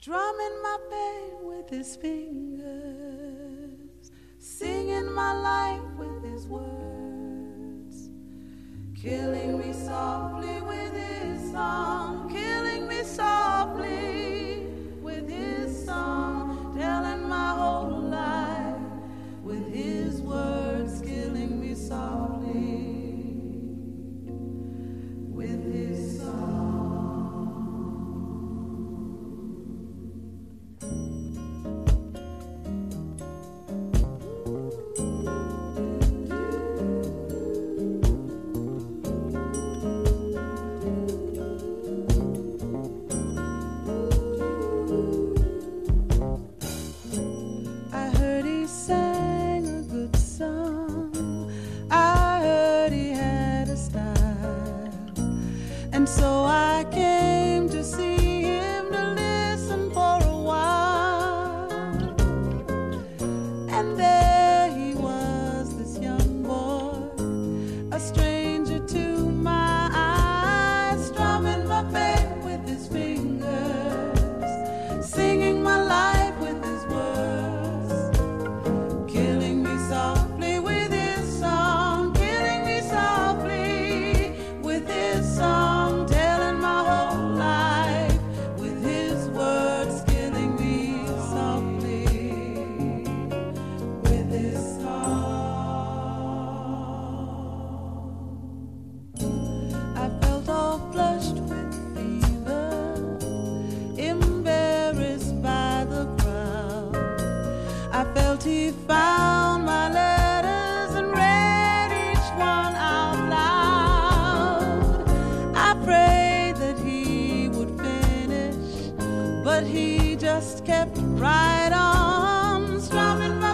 drumming my pain with his fingers, singing my life with his words, killing me softly with his song, killing me softly with his song, telling my whole life with his words, killing me softly with his song. And so I came to see him, to listen for a while. And there he was, this young boy, a stranger to my eyes, strumming my pain with his fingers, singing my life with his words, killing me softly with his song, killing me softly with his song. He found my letters and read each one out loud. I prayed that he would finish, but he just kept right on strumming my